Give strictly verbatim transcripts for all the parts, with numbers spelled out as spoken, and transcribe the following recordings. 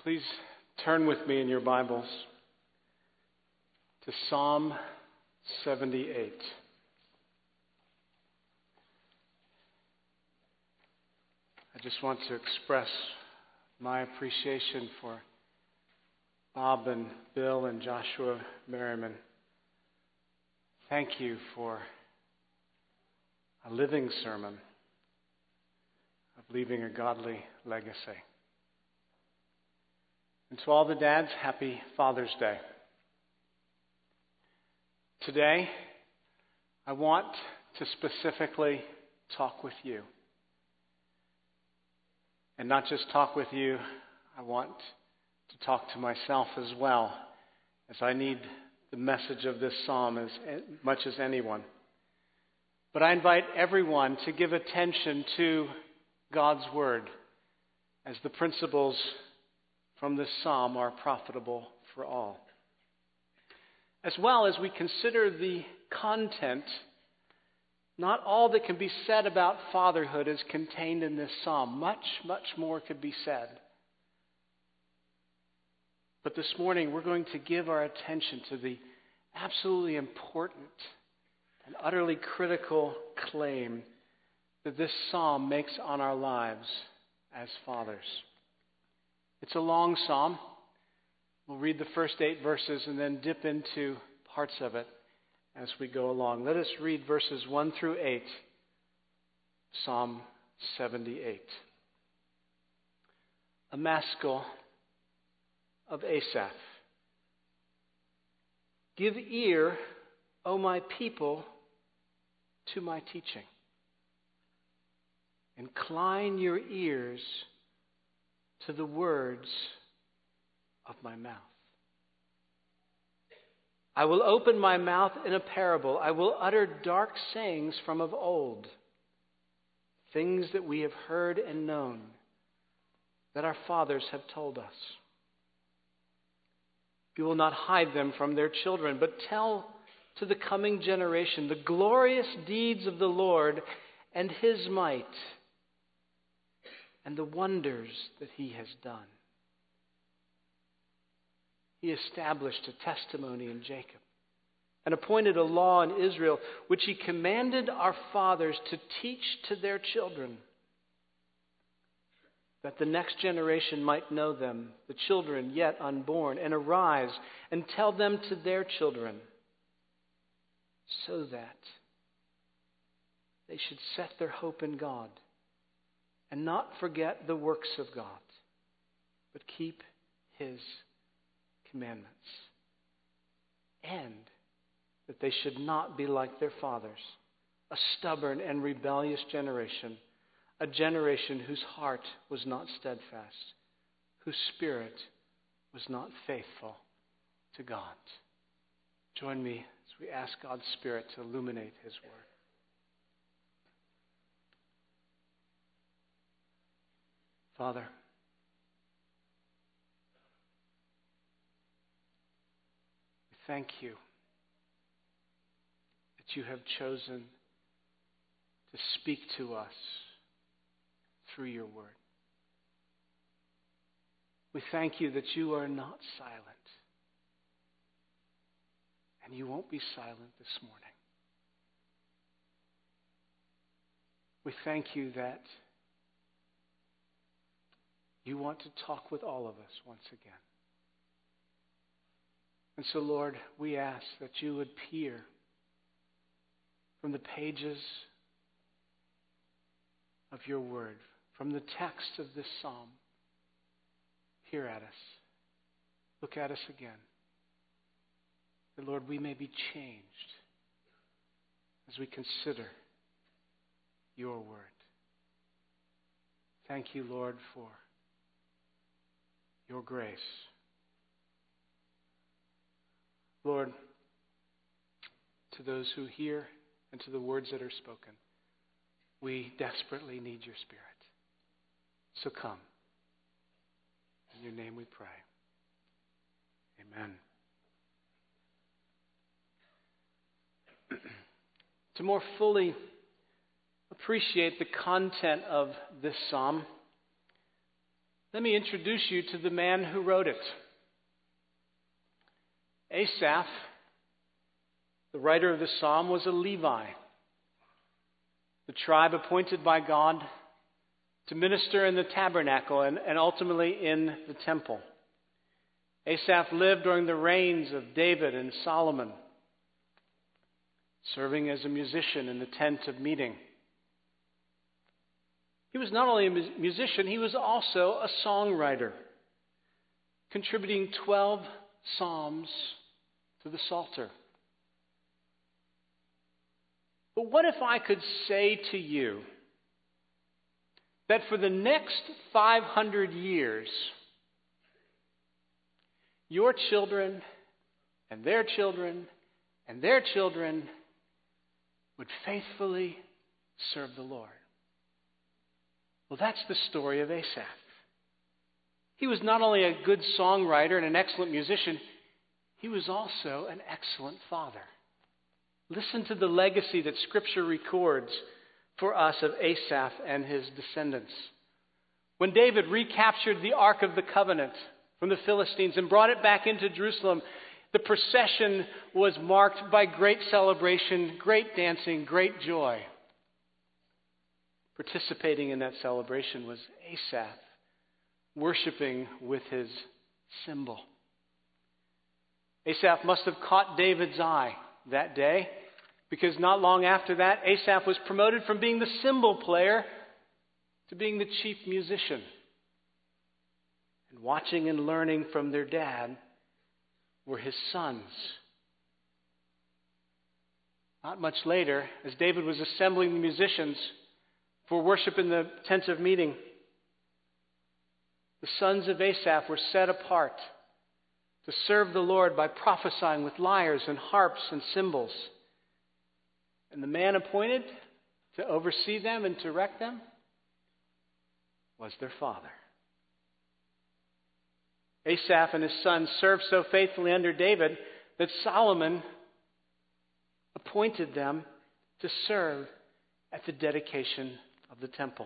Please turn with me in your Bibles to Psalm seventy-eight. I just want to express my appreciation for Bob and Bill and Joshua Merriman. Thank you for a living sermon of leaving a godly legacy. And to all the dads, happy Father's Day. Today, I want to specifically talk with you. And not just talk with you, I want to talk to myself as well, as I need the message of this psalm as much as anyone. But I invite everyone to give attention to God's Word, as the principles from this psalm are profitable for all. As well as we consider the content, not all that can be said about fatherhood is contained in this psalm. Much, much more could be said. But this morning we're going to give our attention to the absolutely important and utterly critical claim that this psalm makes on our lives as fathers. It's a long psalm. We'll read the first eight verses and then dip into parts of it as we go along. Let us read verses one through eight, Psalm seventy-eight. A maskil of Asaph. Give ear, O my people, to my teaching. Incline your ears to the words of my mouth. I will open my mouth in a parable. I will utter dark sayings from of old, things that we have heard and known, that our fathers have told us. You will not hide them from their children, but tell to the coming generation the glorious deeds of the Lord and His might, and the wonders that He has done. He established a testimony in Jacob and appointed a law in Israel, which He commanded our fathers to teach to their children, that the next generation might know them, the children yet unborn, and arise and tell them to their children, so that they should set their hope in God and not forget the works of God, but keep His commandments. And that they should not be like their fathers, a stubborn and rebellious generation, a generation whose heart was not steadfast, whose spirit was not faithful to God. Join me as we ask God's Spirit to illuminate His Word. Father, we thank you that you have chosen to speak to us through your word. We thank you that you are not silent, and you won't be silent this morning. We thank you that you want to talk with all of us once again. And so, Lord, we ask that you would peer from the pages of your word, from the text of this psalm. Peer at us. Look at us again. That, Lord, we may be changed as we consider your word. Thank you, Lord, for your grace. Lord, to those who hear and to the words that are spoken, we desperately need your Spirit. So come. In your name we pray. Amen. To more fully appreciate the content of this psalm, Let me introduce you to the man who wrote it. Asaph, the writer of the psalm, was a Levi, the tribe appointed by God to minister in the tabernacle and, and ultimately in the temple. Asaph lived during the reigns of David and Solomon, serving as a musician in the tent of meeting. He was not only a musician, he was also a songwriter, contributing twelve psalms to the Psalter. But what if I could say to you that for the next five hundred years, your children and their children and their children would faithfully serve the Lord? Well, that's the story of Asaph. He was not only a good songwriter and an excellent musician, he was also an excellent father. Listen to the legacy that Scripture records for us of Asaph and his descendants. When David recaptured the Ark of the Covenant from the Philistines and brought it back into Jerusalem, the procession was marked by great celebration, great dancing, great joy. Participating in that celebration was Asaph, worshiping with his cymbal. Asaph must have caught David's eye that day, because not long after that, Asaph was promoted from being the cymbal player to being the chief musician. And watching and learning from their dad were his sons. Not much later, as David was assembling the musicians for worship in the tent of meeting, the sons of Asaph were set apart to serve the Lord by prophesying with lyres and harps and cymbals. And the man appointed to oversee them and direct them was their father. Asaph and his sons served so faithfully under David that Solomon appointed them to serve at the dedication of the temple.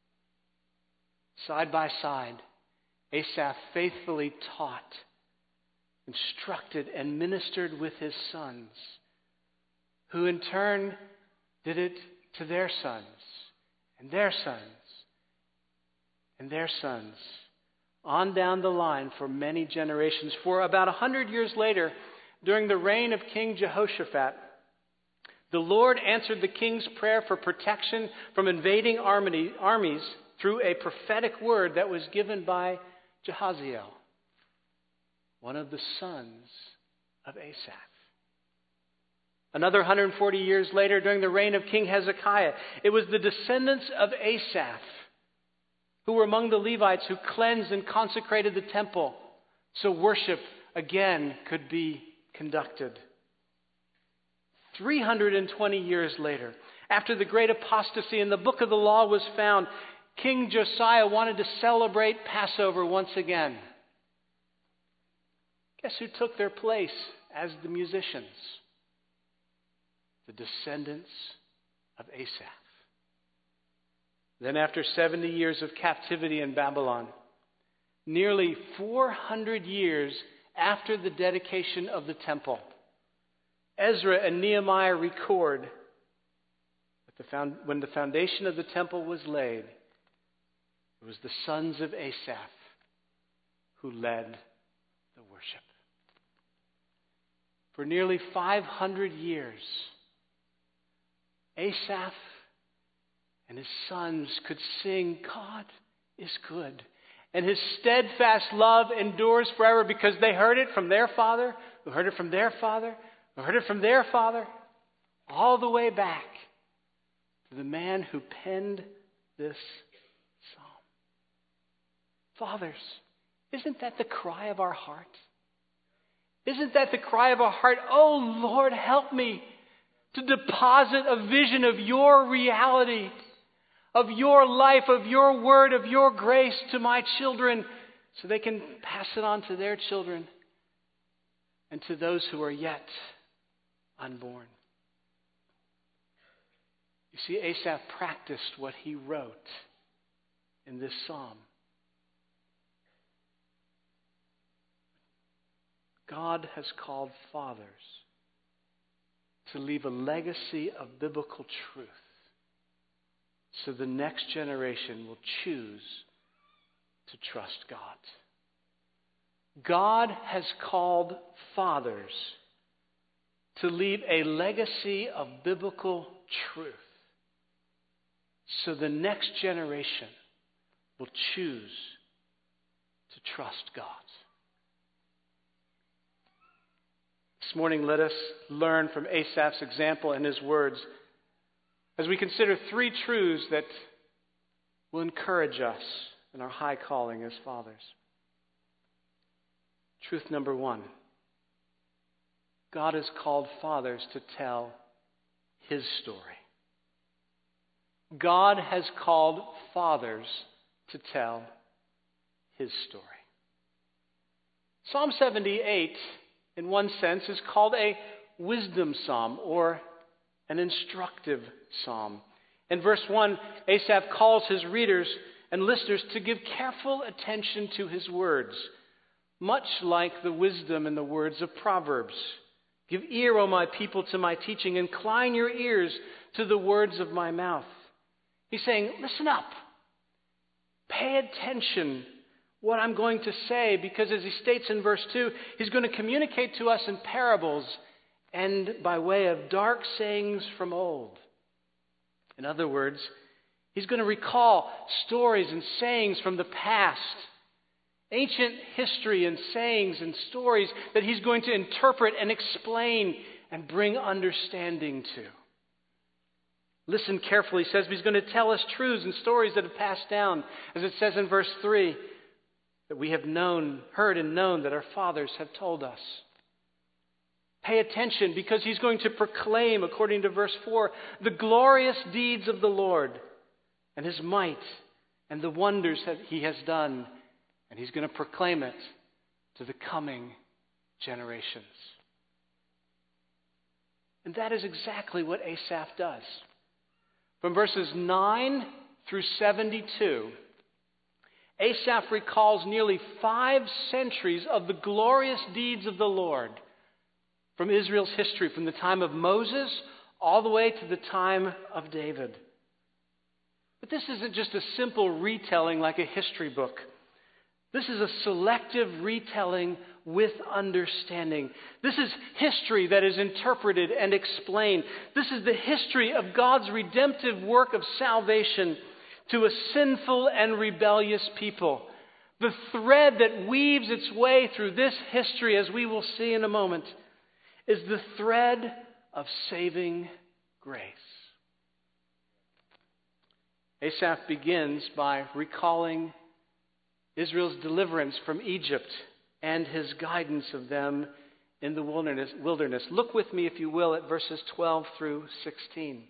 Side by side, Asaph faithfully taught, instructed, and ministered with his sons, who in turn did it to their sons, and their sons, and their sons, on down the line for many generations. For about a hundred years later, during the reign of King Jehoshaphat, the Lord answered the king's prayer for protection from invading armies through a prophetic word that was given by Jehaziel, one of the sons of Asaph. Another one hundred forty years later, during the reign of King Hezekiah, it was the descendants of Asaph who were among the Levites who cleansed and consecrated the temple so worship again could be conducted. three hundred twenty years later, after the great apostasy and the book of the law was found, King Josiah wanted to celebrate Passover once again. Guess who took their place as the musicians? The descendants of Asaph. Then after seventy years of captivity in Babylon, nearly four hundred years after the dedication of the temple, Ezra and Nehemiah record that the found, when the foundation of the temple was laid, it was the sons of Asaph who led the worship. For nearly five hundred years, Asaph and his sons could sing, "God is good," and his steadfast love endures forever, because they heard it from their father, who heard it from their father, who heard it from their father, all the way back to the man who penned this psalm. Fathers, isn't that the cry of our heart? Isn't that the cry of our heart? Oh Lord, help me to deposit a vision of your reality, of your life, of your word, of your grace to my children, so they can pass it on to their children and to those who are yet unborn. You see, Asaph practiced what he wrote in this psalm. God has called fathers to leave a legacy of biblical truth so the next generation will choose to trust God. God has called fathers to leave a legacy of biblical truth so the next generation will choose to trust God. This morning, let us learn from Asaph's example and his words as we consider three truths that will encourage us in our high calling as fathers. Truth number one, God has called fathers to tell His story. God has called fathers to tell His story. Psalm seventy-eight, in one sense, is called a wisdom psalm or an instructive psalm. In verse one, Asaph calls his readers and listeners to give careful attention to his words, much like the wisdom in the words of Proverbs. Give ear, O my people, to my teaching. Incline your ears to the words of my mouth. He's saying, listen up. Pay attention what I'm going to say, because as he states in verse two, he's going to communicate to us in parables and by way of dark sayings from old. In other words, he's going to recall stories and sayings from the past, ancient history and sayings and stories that he's going to interpret and explain and bring understanding to. Listen carefully, he says he's going to tell us truths and stories that have passed down, as it says in verse three, that we have known, heard and known that our fathers have told us. Pay attention, because he's going to proclaim, according to verse four, the glorious deeds of the Lord and His might and the wonders that He has done. And he's going to proclaim it to the coming generations. And that is exactly what Asaph does. From verses nine through seventy-two, Asaph recalls nearly five centuries of the glorious deeds of the Lord from Israel's history, from the time of Moses all the way to the time of David. But this isn't just a simple retelling like a history book. This is a selective retelling with understanding. This is history that is interpreted and explained. This is the history of God's redemptive work of salvation to a sinful and rebellious people. The thread that weaves its way through this history, as we will see in a moment, is the thread of saving grace. Asaph begins by recalling Israel's deliverance from Egypt and His guidance of them in the wilderness. wilderness. Look with me, if you will, at verses twelve through sixteen.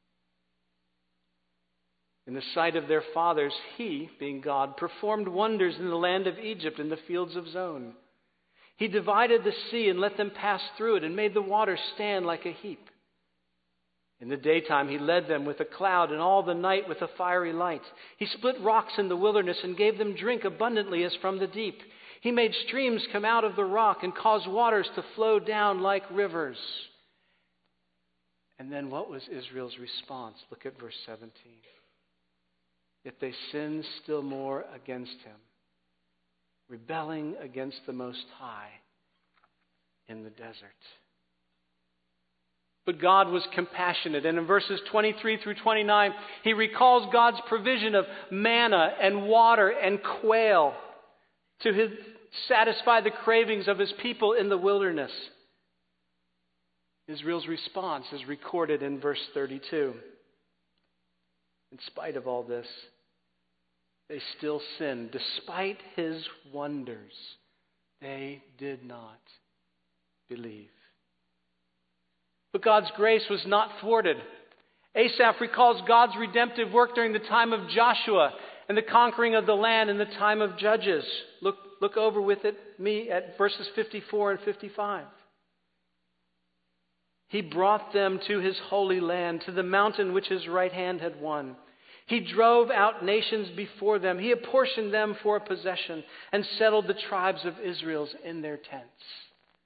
In the sight of their fathers, He, being God, performed wonders in the land of Egypt, in the fields of Zon. He divided the sea and let them pass through it, and made the water stand like a heap. In the daytime He led them with a cloud, and all the night with a fiery light. He split rocks in the wilderness and gave them drink abundantly as from the deep. He made streams come out of the rock and caused waters to flow down like rivers. And then what was Israel's response? Look at verse seventeen. Yet they sinned still more against Him, rebelling against the Most High in the desert. But God was compassionate. And in verses twenty-three through twenty-nine, He recalls God's provision of manna and water and quail to his, satisfy the cravings of His people in the wilderness. Israel's response is recorded in verse thirty-two. In spite of all this, they still sinned. Despite His wonders, they did not believe. But God's grace was not thwarted. Asaph recalls God's redemptive work during the time of Joshua and the conquering of the land in the time of Judges. Look, look over with it, me at verses fifty-four and fifty-five. He brought them to His holy land, to the mountain which His right hand had won. He drove out nations before them. He apportioned them for a possession and settled the tribes of Israel in their tents.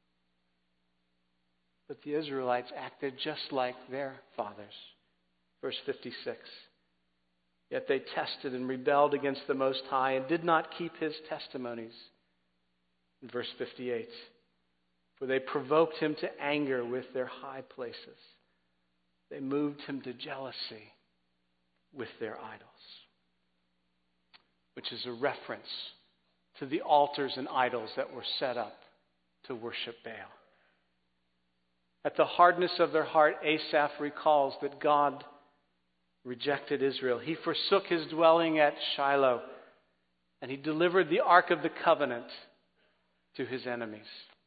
But the Israelites acted just like their fathers. Verse fifty-six. Yet they tested and rebelled against the Most High and did not keep his testimonies. In verse fifty-eight. For they provoked him to anger with their high places. They moved him to jealousy with their idols. Which is a reference to the altars and idols that were set up to worship Baal. At the hardness of their heart, Asaph recalls that God rejected Israel. He forsook his dwelling at Shiloh, and he delivered the Ark of the Covenant to his enemies.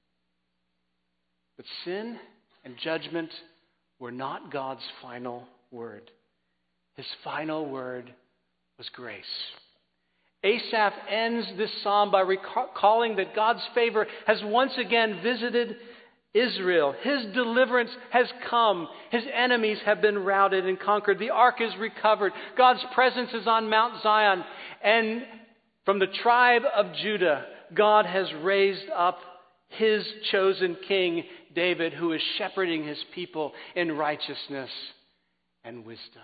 But sin and judgment were not God's final word. His final word was grace. Asaph ends this psalm by recalling that God's favor has once again visited Israel. His deliverance has come. His enemies have been routed and conquered. The ark is recovered. God's presence is on Mount Zion. And from the tribe of Judah, God has raised up his chosen king, David, who is shepherding his people in righteousness and wisdom.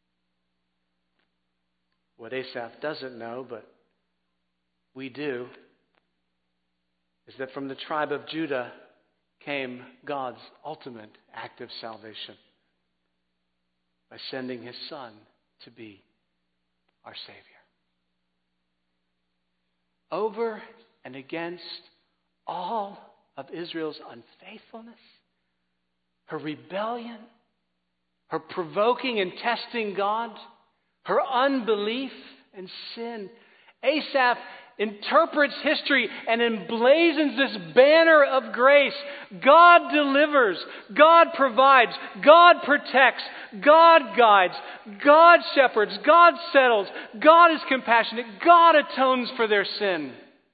What Asaph doesn't know, but we do, is that from the tribe of Judah came God's ultimate act of salvation by sending his Son to be our Savior. Over and against all of Israel's unfaithfulness, her rebellion, her provoking and testing God, her unbelief and sin, Asaph interprets history and emblazons this banner of grace. God delivers. God provides. God protects. God guides. God shepherds. God settles. God is compassionate. God atones for their sin.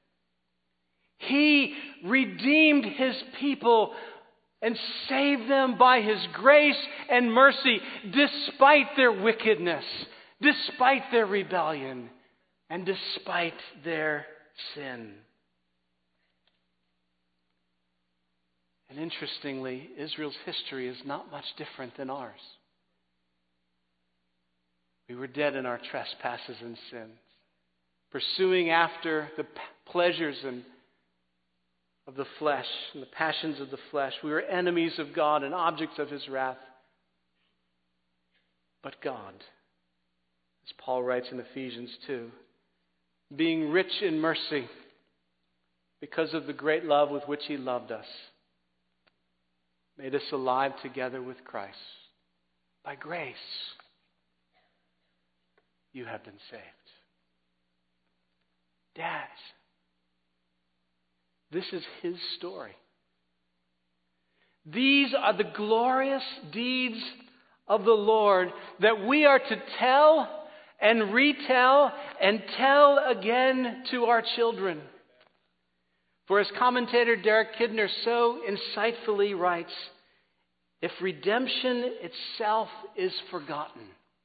He redeemed his people and saved them by his grace and mercy despite their wickedness, despite their rebellion, and despite their sin. And interestingly, Israel's history is not much different than ours. We were dead in our trespasses and sins, pursuing after the pleasures and of the flesh and the passions of the flesh. We were enemies of God and objects of his wrath. But God, as Paul writes in Ephesians two, being rich in mercy because of the great love with which he loved us, made us alive together with Christ. By grace, you have been saved. Dads, this is his story. These are the glorious deeds of the Lord that we are to tell and retell and tell again to our children. For as commentator Derek Kidner so insightfully writes, if redemption itself is forgotten,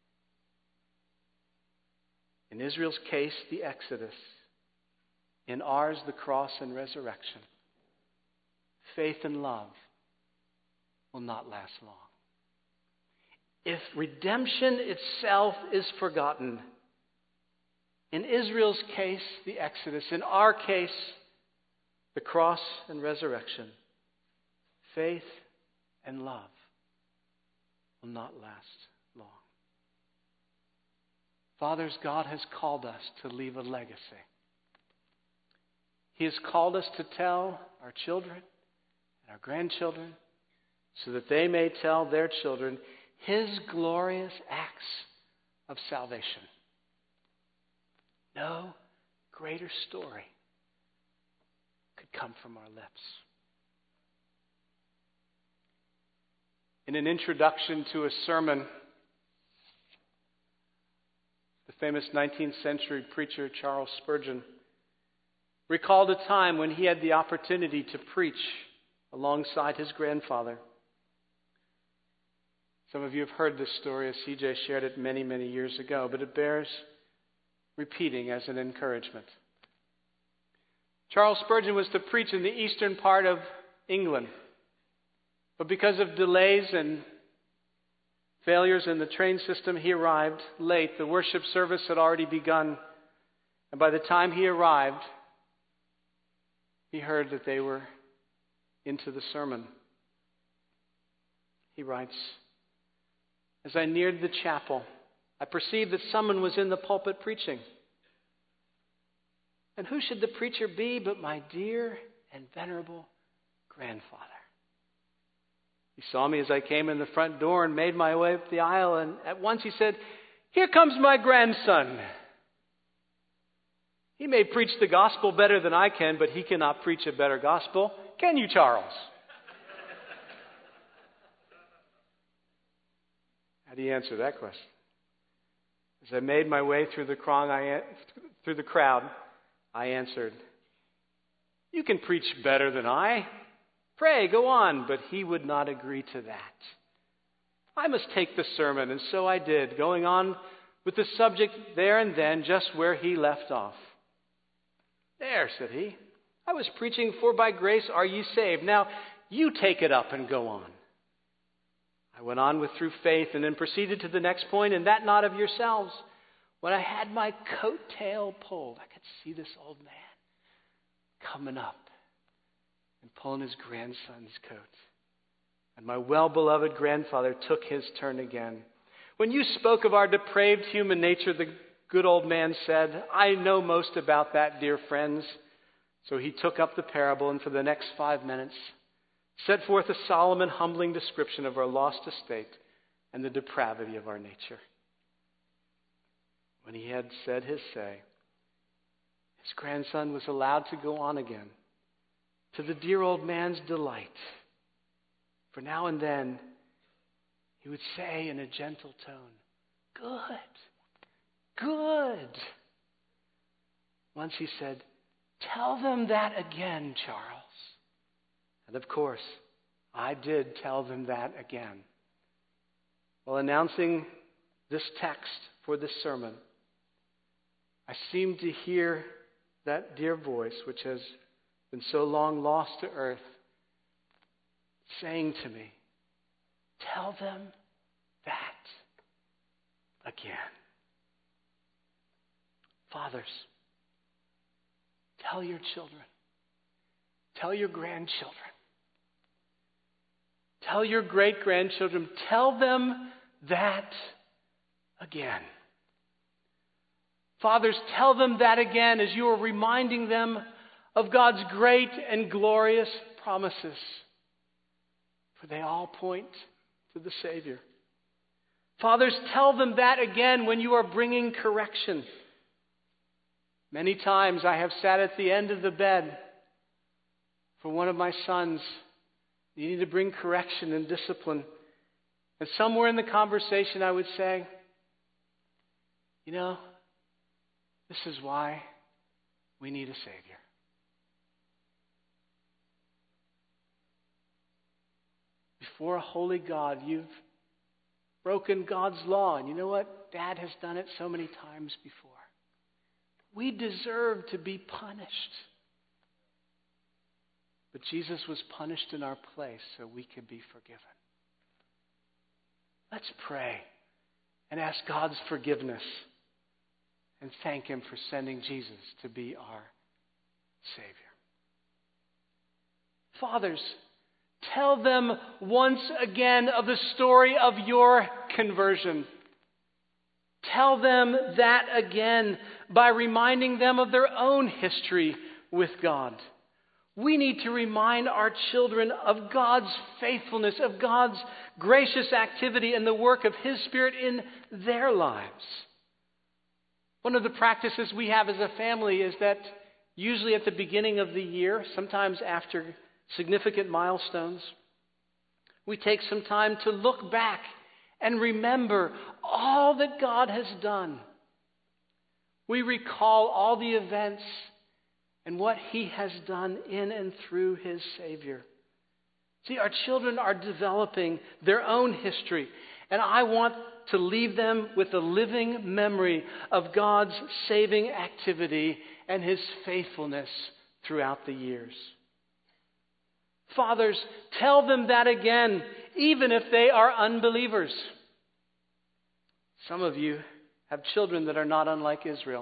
in Israel's case, the Exodus, in ours, the cross and resurrection, faith and love will not last long. If redemption itself is forgotten, in Israel's case, the Exodus, in our case, the cross and resurrection, faith and love will not last long. Fathers, God has called us to leave a legacy. He has called us to tell our children and our grandchildren so that they may tell their children his glorious acts of salvation. No greater story could come from our lips. In an introduction to a sermon, the famous nineteenth century preacher Charles Spurgeon recalled a time when he had the opportunity to preach alongside his grandfather. Some of you have heard this story as C J shared it many, many years ago, but it bears repeating as an encouragement. Charles Spurgeon was to preach in the eastern part of England. But because of delays and failures in the train system, he arrived late. The worship service had already begun. And by the time he arrived, he heard that they were into the sermon. He writes, "As I neared the chapel, I perceived that someone was in the pulpit preaching. And who should the preacher be but my dear and venerable grandfather? He saw me as I came in the front door and made my way up the aisle, and at once he said, 'Here comes my grandson. He may preach the gospel better than I can, but he cannot preach a better gospel. Can you, Charles?' How do you answer that question? As I made my way through the crowd, I, through the crowd, I answered, 'You can preach better than I. Pray, go on.' But he would not agree to that. I must take the sermon, and so I did, going on with the subject there and then, just where he left off. 'There,' said he, 'I was preaching, for by grace are ye saved. Now you take it up and go on.' I went on with through faith, and then proceeded to the next point, and that not of yourselves. When I had my coat tail pulled," I could see this old man coming up and pulling his grandson's coat. "And my well-beloved grandfather took his turn again. 'When you spoke of our depraved human nature,' the good old man said, 'I know most about that, dear friends.' So he took up the parable, and for the next five minutes set forth a solemn and humbling description of our lost estate and the depravity of our nature. When he had said his say, his grandson was allowed to go on again, to the dear old man's delight. For now and then he would say in a gentle tone, 'Good, good.' Once he said, 'Tell them that again, Charles.' And of course, I did tell them that again. While announcing this text for this sermon, I seemed to hear that dear voice, which has been so long lost to earth, saying to me, 'Tell them that again.' Fathers, tell your children, tell your grandchildren, tell your great-grandchildren, tell them that again. Fathers, tell them that again as you are reminding them of God's great and glorious promises. For they all point to the Savior. Fathers, tell them that again when you are bringing correction. Many times I have sat at the end of the bed for one of my sons. You need to bring correction and discipline. And somewhere in the conversation I would say, 'You know, this is why we need a Savior.' Before a holy God, you've broken God's law. And you know what? Dad has done it so many times before. We deserve to be punished. But Jesus was punished in our place so we could be forgiven. Let's pray and ask God's forgiveness and thank Him for sending Jesus to be our Savior. Fathers, tell them once again of the story of your conversion. Tell them that again by reminding them of their own history with God. We need to remind our children of God's faithfulness, of God's gracious activity and the work of His Spirit in their lives. One of the practices we have as a family is that usually at the beginning of the year, sometimes after significant milestones, we take some time to look back and remember all that God has done. We recall all the events and what He has done in and through His Savior. See, our children are developing their own history, and I want to leave them with a living memory of God's saving activity and His faithfulness throughout the years. Fathers, tell them that again, even if they are unbelievers. Some of you have children that are not unlike Israel.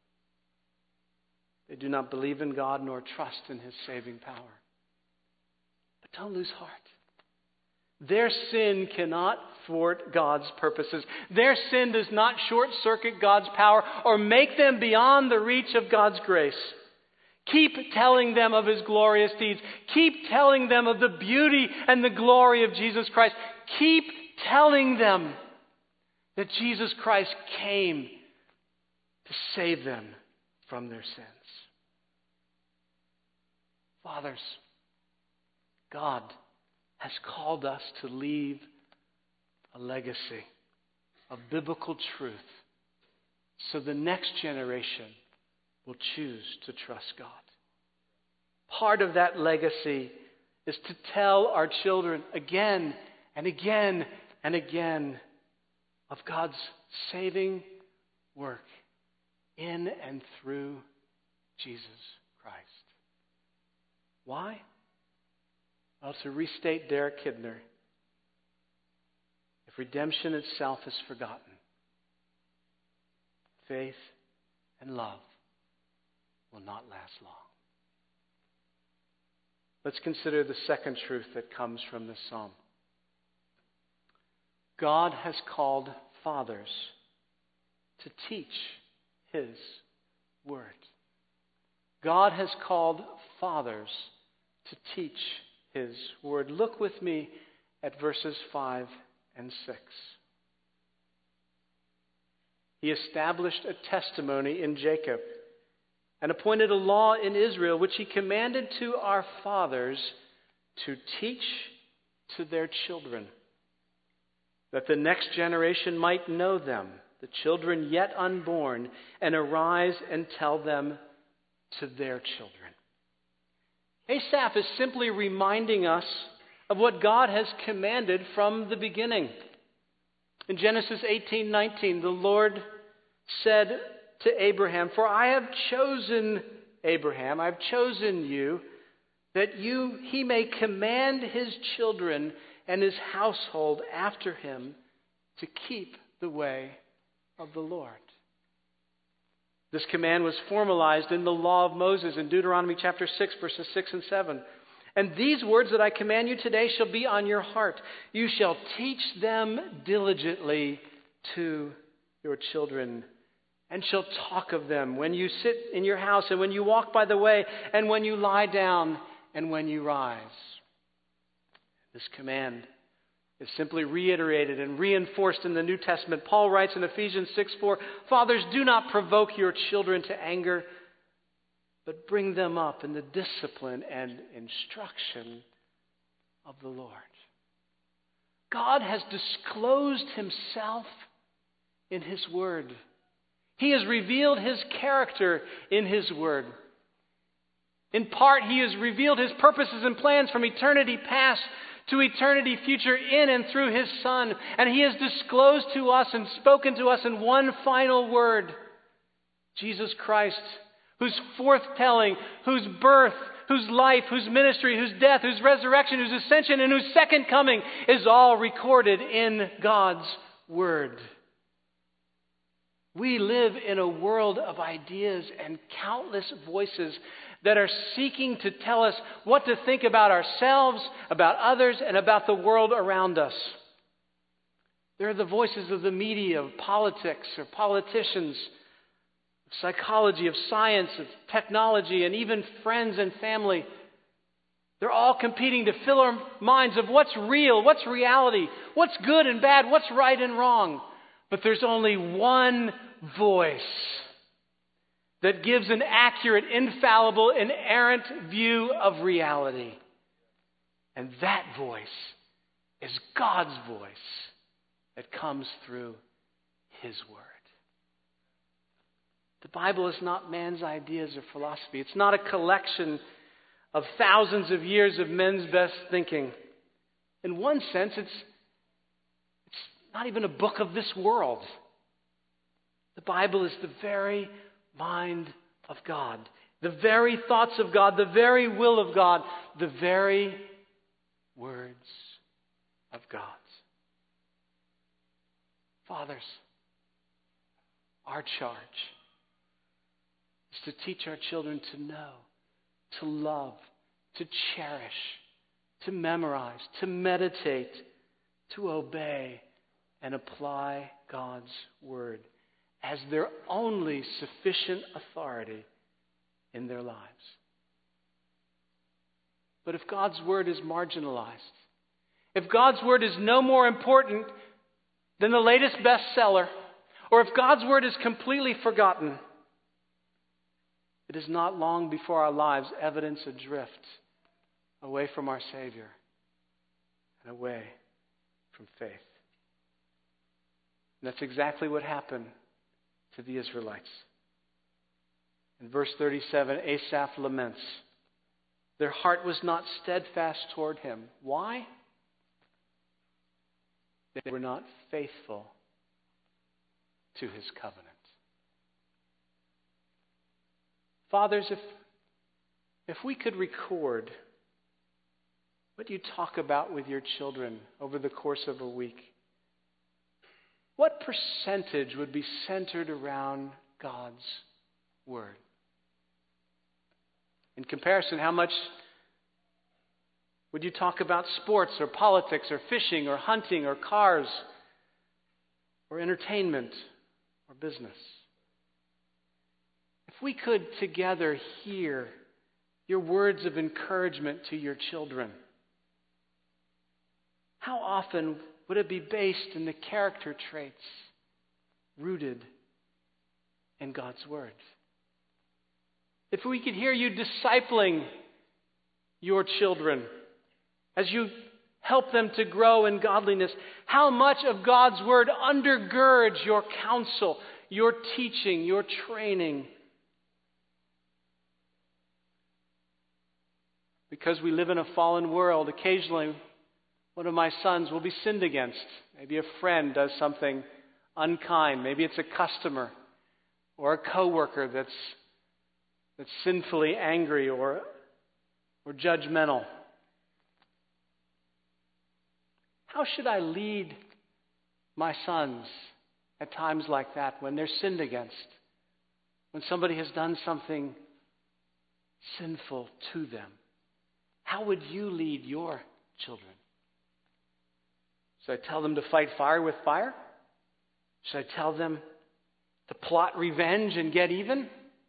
They do not believe in God nor trust in His saving power. But don't lose heart. Their sin cannot thwart God's purposes. Their sin does not short-circuit God's power or make them beyond the reach of God's grace. Keep telling them of His glorious deeds. Keep telling them of the beauty and the glory of Jesus Christ. Keep telling them that Jesus Christ came to save them from their sins. Fathers, God has called us to leave a legacy of biblical truth so the next generation will choose to trust God. Part of that legacy is to tell our children again and again and again of God's saving work in and through Jesus Christ. Why? Well, to restate Derek Kidner, if redemption itself is forgotten, faith and love will not last long. Let's consider the second truth that comes from this psalm. God has called fathers to teach His word. God has called fathers to teach His word. Look with me at verses five and six. He established a testimony in Jacob and appointed a law in Israel, which He commanded to our fathers to teach to their children, that the next generation might know them, the children yet unborn, and arise and tell them to their children. Asaph is simply reminding us of what God has commanded from the beginning. In Genesis eighteen nineteen, the Lord said to Abraham, "For I have chosen Abraham, I have chosen you, that you he may command his children and his household after him to keep the way of the Lord." This command was formalized in the law of Moses in Deuteronomy chapter six, verses six and seven. "And these words that I command you today shall be on your heart. You shall teach them diligently to your children, and shall talk of them when you sit in your house, and when you walk by the way, and when you lie down, and when you rise." This command is simply reiterated and reinforced in the New Testament. Paul writes in Ephesians six four, "Fathers, do not provoke your children to anger, but bring them up in the discipline and instruction of the Lord." God has disclosed Himself in His Word. He has revealed His character in His Word. In part, He has revealed His purposes and plans from eternity past to eternity future in and through His Son. And He has disclosed to us and spoken to us in one final word, Jesus Christ, whose forthtelling, whose birth, whose life, whose ministry, whose death, whose resurrection, whose ascension, and whose second coming is all recorded in God's Word. We live in a world of ideas and countless voices that are seeking to tell us what to think about ourselves, about others, and about the world around us. There are the voices of the media, of politics, or politicians, of psychology, of science, of technology, and even friends and family. They're all competing to fill our minds of what's real, what's reality, what's good and bad, what's right and wrong. But there's only one voice that gives an accurate, infallible, inerrant view of reality. And that voice is God's voice that comes through His Word. The Bible is not man's ideas or philosophy. It's not a collection of thousands of years of men's best thinking. In one sense, it's, it's not even a book of this world. The Bible is the very mind of God, the very thoughts of God, the very will of God, the very words of God. Fathers, our charge is to teach our children to know, to love, to cherish, to memorize, to meditate, to obey, and apply God's Word as their only sufficient authority in their lives. But if God's Word is marginalized, if God's Word is no more important than the latest bestseller, or if God's Word is completely forgotten, it is not long before our lives evidence a drift away from our Savior and away from faith. And that's exactly what happened to the Israelites. In verse thirty-seven, Asaph laments. Their heart was not steadfast toward him. Why? They were not faithful to his covenant. Fathers, if, if we could record what you talk about with your children over the course of a week, what percentage would be centered around God's Word? In comparison, how much would you talk about sports or politics or fishing or hunting or cars or entertainment or business? If we could together hear your words of encouragement to your children, how often would it be based in the character traits rooted in God's Word? If we could hear you discipling your children as you help them to grow in godliness, how much of God's Word undergirds your counsel, your teaching, your training? Because we live in a fallen world, occasionally one of my sons will be sinned against. Maybe a friend does something unkind. Maybe it's a customer or a coworker that's that's sinfully angry or, or judgmental. How should I lead my sons at times like that when they're sinned against? When somebody has done something sinful to them? How would you lead your children? Should I tell them to fight fire with fire? Should I tell them to plot revenge and get even?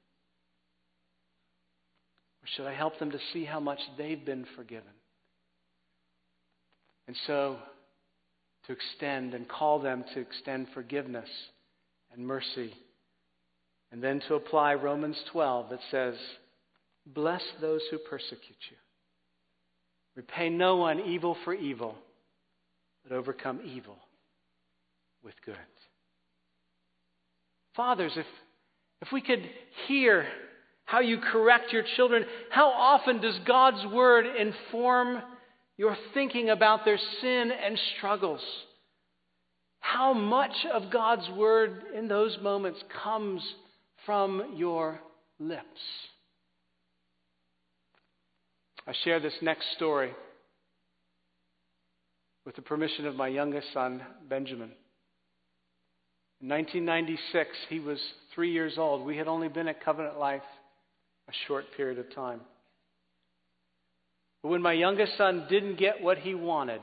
Or should I help them to see how much they've been forgiven? And so, to extend and call them to extend forgiveness and mercy. And then to apply Romans twelve that says, bless those who persecute you. Repay no one evil for evil, but overcome evil with good. Fathers, if, if we could hear how you correct your children, how often does God's Word inform your thinking about their sin and struggles? How much of God's Word in those moments comes from your lips? I share this next story with the permission of my youngest son, Benjamin. In nineteen ninety-six, he was three years old. We had only been at Covenant Life a short period of time. But when my youngest son didn't get what he wanted,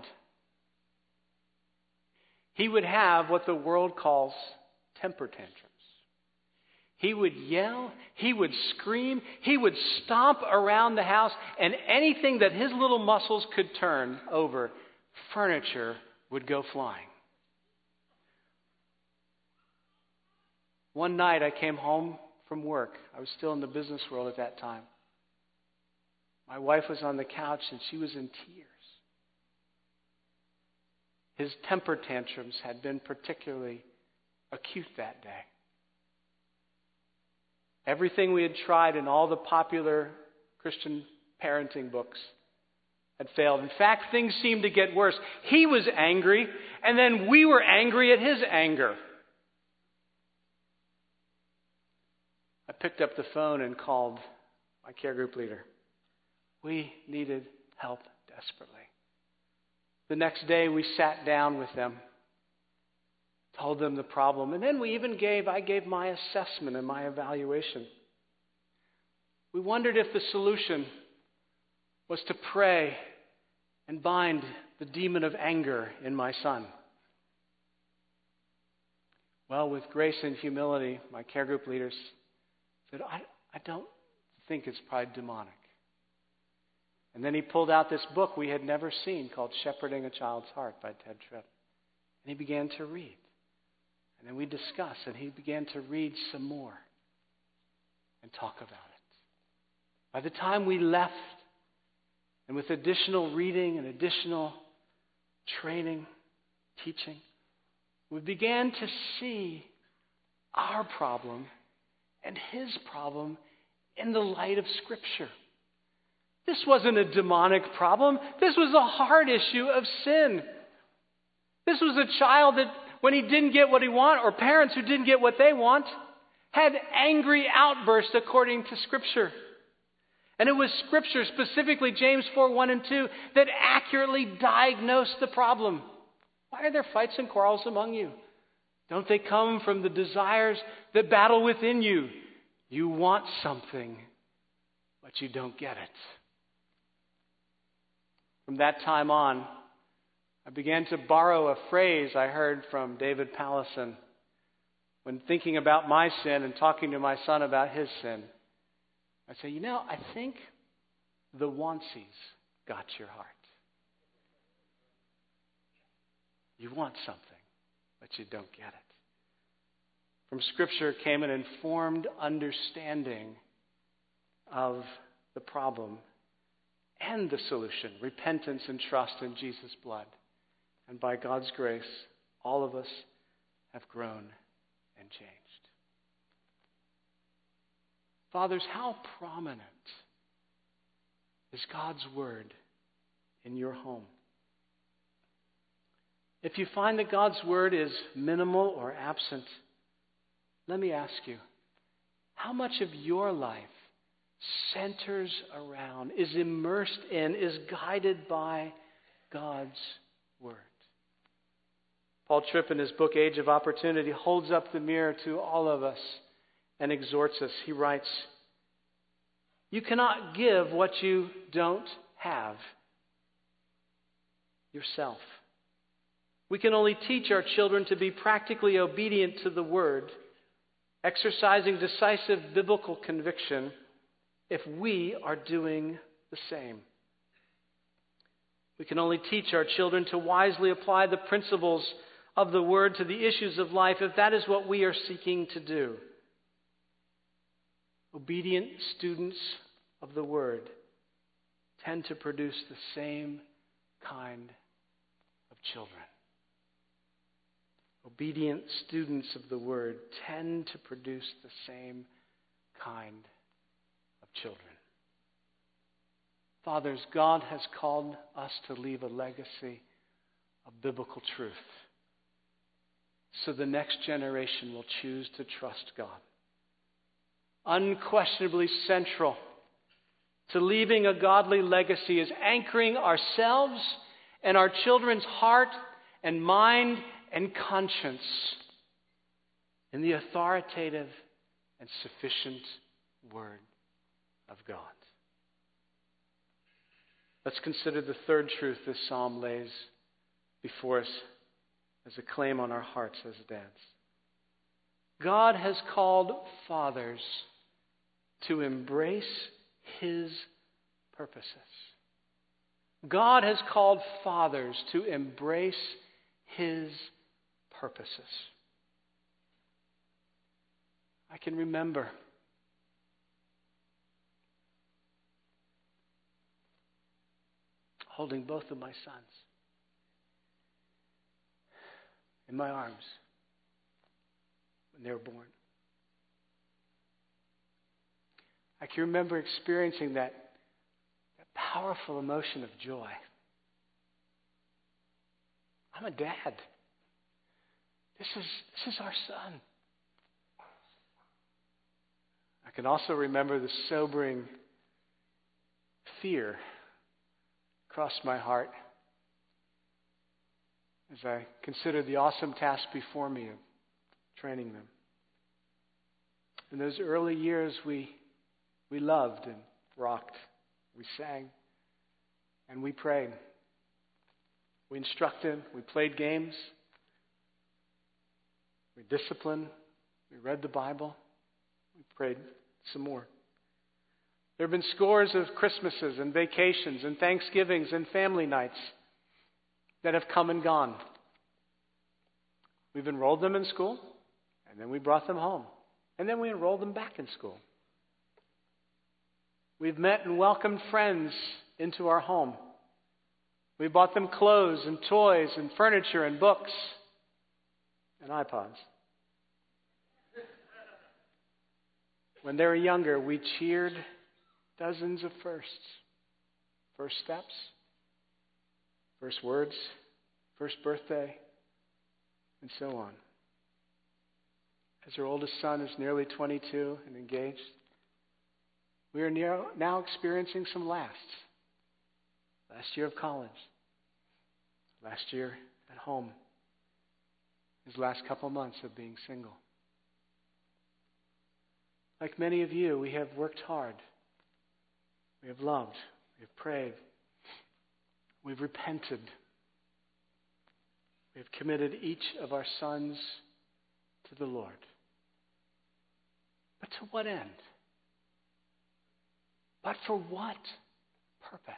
he would have what the world calls temper tantrums. He would yell, he would scream, he would stomp around the house, and anything that his little muscles could turn over, furniture would go flying. One night I came home from work. I was still in the business world at that time. My wife was on the couch and she was in tears. His temper tantrums had been particularly acute that day. Everything we had tried in all the popular Christian parenting books had failed. In fact, things seemed to get worse. He was angry, and then we were angry at his anger. I picked up the phone and called my care group leader. We needed help desperately. The next day we sat down with them, told them the problem, and then we even gave, I gave my assessment and my evaluation. We wondered if the solution was to pray and bind the demon of anger in my son. Well, with grace and humility, my care group leaders said, I, I don't think it's probably demonic. And then he pulled out this book we had never seen called Shepherding a Child's Heart by Ted Tripp. And he began to read. And then we discussed, and he began to read some more and talk about it. By the time we left, and with additional reading and additional training, teaching, we began to see our problem and his problem in the light of Scripture. This wasn't a demonic problem. This was a hard issue of sin. This was a child that, when he didn't get what he wanted, or parents who didn't get what they want, had angry outbursts according to Scripture. And it was Scripture, specifically James four, one and two, that accurately diagnosed the problem. Why are there fights and quarrels among you? Don't they come from the desires that battle within you? You want something, but you don't get it. From that time on, I began to borrow a phrase I heard from David Pallison when thinking about my sin and talking to my son about his sin. I say, you know, I think the wantsies got your heart. You want something, but you don't get it. From Scripture came an informed understanding of the problem and the solution, repentance and trust in Jesus' blood. And by God's grace, all of us have grown and changed. Fathers, how prominent is God's Word in your home? If you find that God's Word is minimal or absent, let me ask you, how much of your life centers around, is immersed in, is guided by God's Word? Paul Tripp, in his book Age of Opportunity, holds up the mirror to all of us and exhorts us. He writes, you cannot give what you don't have yourself. We can only teach our children to be practically obedient to the Word, exercising decisive biblical conviction, if we are doing the same. We can only teach our children to wisely apply the principles of the Word to the issues of life if that is what we are seeking to do. Obedient students of the Word tend to produce the same kind of children. Obedient students of the Word tend to produce the same kind of children. Fathers, God has called us to leave a legacy of biblical truth, so the next generation will choose to trust God. Unquestionably central to leaving a godly legacy is anchoring ourselves and our children's heart and mind and conscience in the authoritative and sufficient Word of God. Let's consider the third truth this psalm lays before us as a claim on our hearts as dads. God has called fathers to embrace His purposes. God has called fathers to embrace His purposes. I can remember holding both of my sons in my arms when they were born. I can remember experiencing that, that powerful emotion of joy. I'm a dad. This is, this is our son. I can also remember the sobering fear crossed my heart as I consider the awesome task before me of training them. In those early years, we we loved and rocked, we sang, and we prayed. We instructed, we played games, we disciplined, we read the Bible, we prayed some more. There have been scores of Christmases and vacations and Thanksgivings and family nights that have come and gone. We've enrolled them in school, and then we brought them home, and then we enrolled them back in school. We've met and welcomed friends into our home. We bought them clothes and toys and furniture and books and iPods. When they were younger, we cheered dozens of firsts. First steps, first words, first birthday, and so on. As our oldest son is nearly twenty-two and engaged, we are near, now experiencing some lasts. Last year of college, last year at home, his last couple months of being single. Like many of you, we have worked hard. We have loved. We have prayed. We've repented. We have committed each of our sons to the Lord. But to what end? But for what purpose?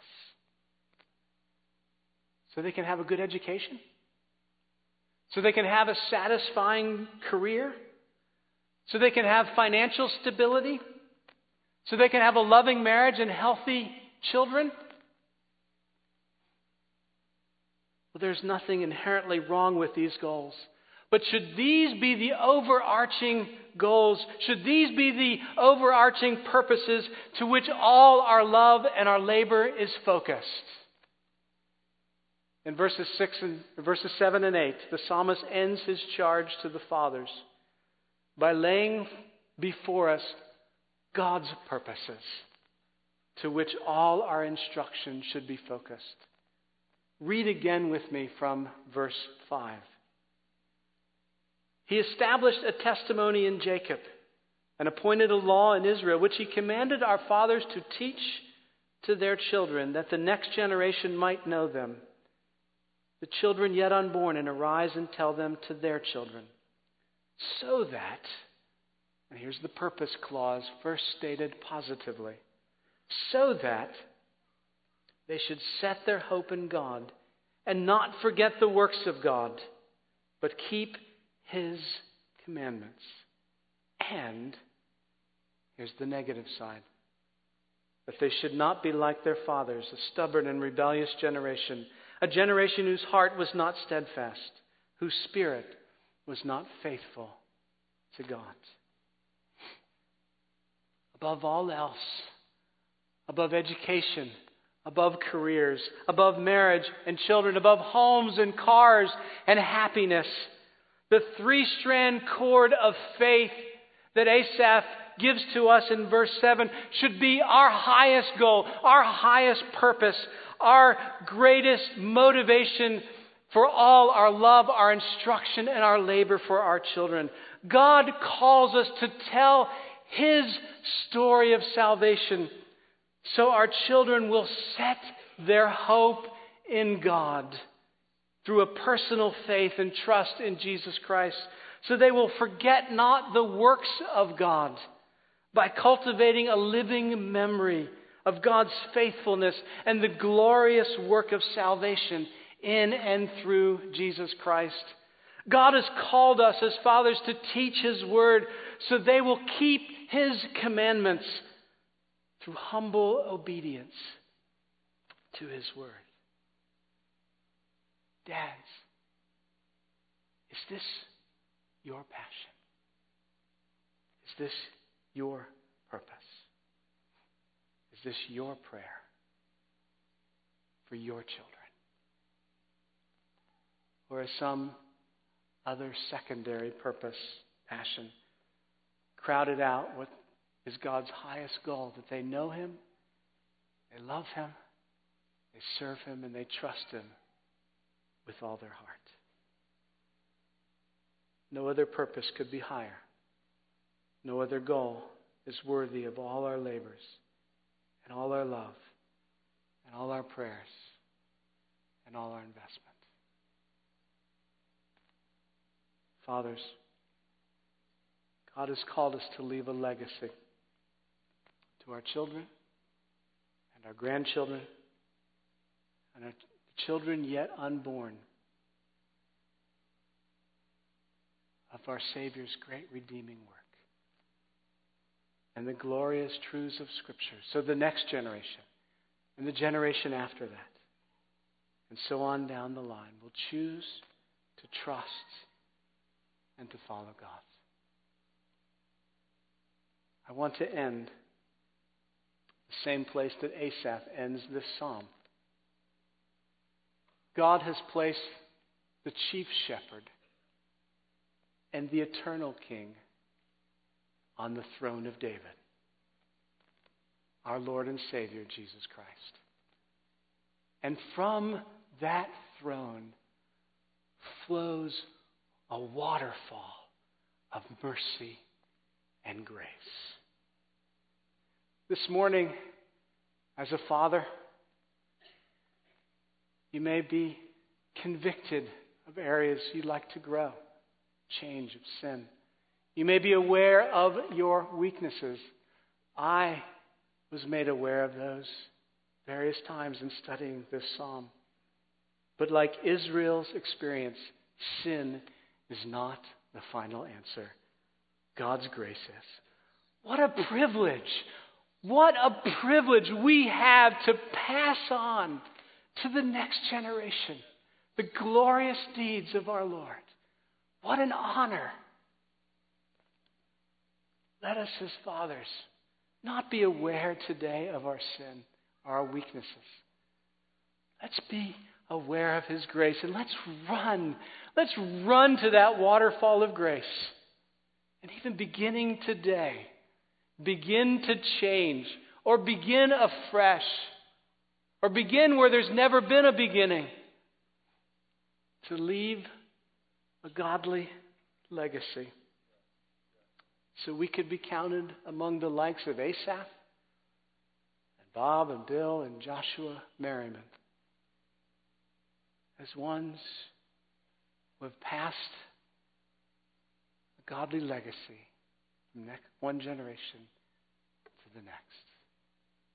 So they can have a good education? So they can have a satisfying career? So they can have financial stability? So they can have a loving marriage and healthy children? Well, there's nothing inherently wrong with these goals. But should these be the overarching goals? Should these be the overarching purposes to which all our love and our labor is focused? In verses six and verses seven and eight, the psalmist ends his charge to the fathers by laying before us God's purposes to which all our instruction should be focused. Read again with me from verse five. He established a testimony in Jacob and appointed a law in Israel, which he commanded our fathers to teach to their children, that the next generation might know them, the children yet unborn, and arise and tell them to their children, so that, and here's the purpose clause first stated positively, so that they should set their hope in God and not forget the works of God, but keep His commandments. And here's the negative side, that they should not be like their fathers, a stubborn and rebellious generation, a generation whose heart was not steadfast, whose spirit was not faithful to God. Above all else, above education, above careers, above marriage and children, above homes and cars and happiness, the three-strand cord of faith that Asaph gives to us in verse seven should be our highest goal, our highest purpose, our greatest motivation for all our love, our instruction, and our labor for our children. God calls us to tell His story of salvation so our children will set their hope in God through a personal faith and trust in Jesus Christ, so they will forget not the works of God by cultivating a living memory of God's faithfulness and the glorious work of salvation in and through Jesus Christ. God has called us as fathers to teach His word so they will keep His commandments through humble obedience to His word. Dads, is this your passion? Is this your purpose? Is this your prayer for your children? Or is some other secondary purpose, passion, crowded out what is God's highest goal? That they know Him, they love Him, they serve Him, and they trust Him with all their heart. No other purpose could be higher. No other goal is worthy of all our labors and all our love and all our prayers and all our investment. Fathers, God has called us to leave a legacy to our children and our grandchildren and our children yet unborn of our Savior's great redeeming work and the glorious truths of Scripture. So the next generation and the generation after that and so on down the line will choose to trust and to follow God. I want to end the same place that Asaph ends this psalm. God has placed the chief shepherd and the eternal King on the throne of David, our Lord and Savior, Jesus Christ. And from that throne flows a waterfall of mercy and grace. This morning, as a father, you may be convicted of areas you'd like to grow, change of sin. You may be aware of your weaknesses. I was made aware of those various times in studying this psalm. But like Israel's experience, sin is not the final answer. God's grace is. What a privilege! What a privilege we have to pass on to the next generation the glorious deeds of our Lord. What an honor. Let us as fathers not be aware today of our sin, our weaknesses. Let's be aware of His grace and let's run. Let's run to that waterfall of grace. And even beginning today, begin to change or begin afresh or begin where there's never been a beginning to leave a godly legacy so we could be counted among the likes of Asaph and Bob and Bill and Joshua Merriman as ones who have passed a godly legacy from one generation to the next.